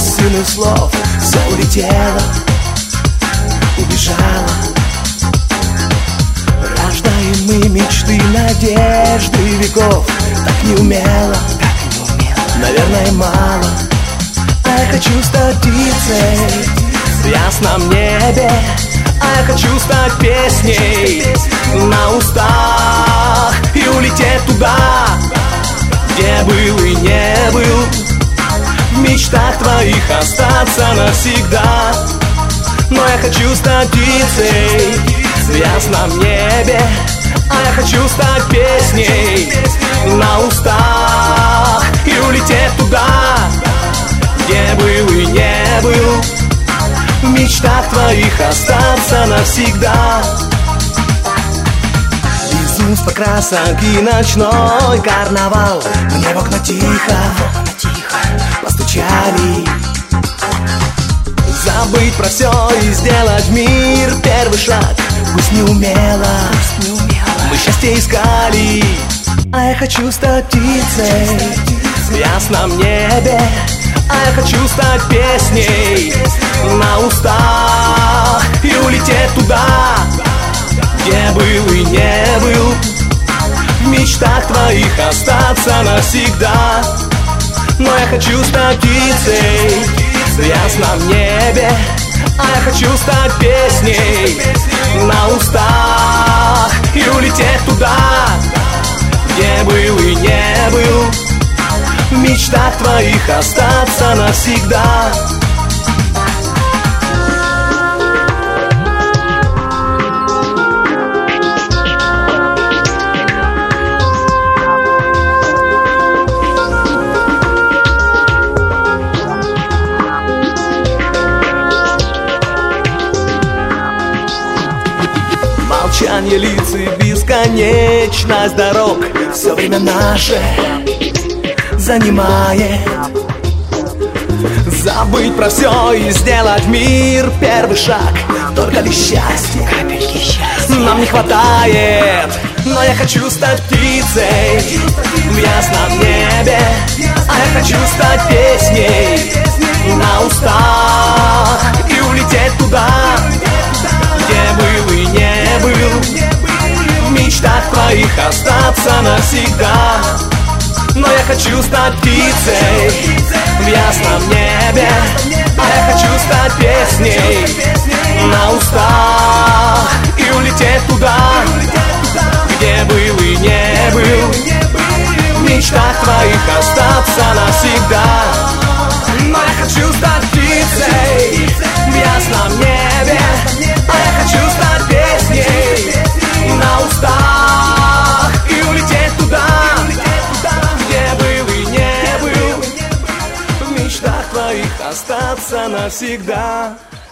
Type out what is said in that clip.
бессмысленных слов. Все улетело, убежало. Рождаем мы мечты, надежды веков. Так неумело, наверное, мало. А я хочу стать птицей в ясном небе. А я хочу стать песней на устах и улететь туда, где был и не был. В мечтах твоих остаться навсегда. Но я хочу стать птицей в ясном небе. А я хочу стать песней на устах и улететь туда, где был и не был. В мечтах твоих остаться навсегда. Безумство красок и ночной карнавал. Мне в окна тихо постучали. Забыть про все и сделать в мир первый шаг. Пусть неумело, мы счастье искали. А я хочу стать птицей в ясном небе. А я хочу стать песней на устах и улететь туда, где был и не был. В мечтах твоих остаться навсегда. Но я хочу стать птицей в ясном небе. А я хочу стать песней на устах и улететь туда, где был и не был. В мечтах твоих остаться навсегда. Молчание лиц и бесконечность дорог все время наше занимает. Забыть про все и сделать мир первый шаг. Только лишь счастье, капельки счастья нам не хватает. Но я хочу стать птицей в ясном небе. А я хочу стать песней на устах и улететь туда, где был и не был. В мечтах твоих остаться навсегда. Но я хочу стать птицей в ясном небе. А я хочу стать песней на устах и улететь туда, где был и не был. В мечтах твоих остаться навсегда. Но я хочу стать птицей в ясном небе. А я хочу стать песней на устах и улететь туда, в мечтах твоих остаться навсегда.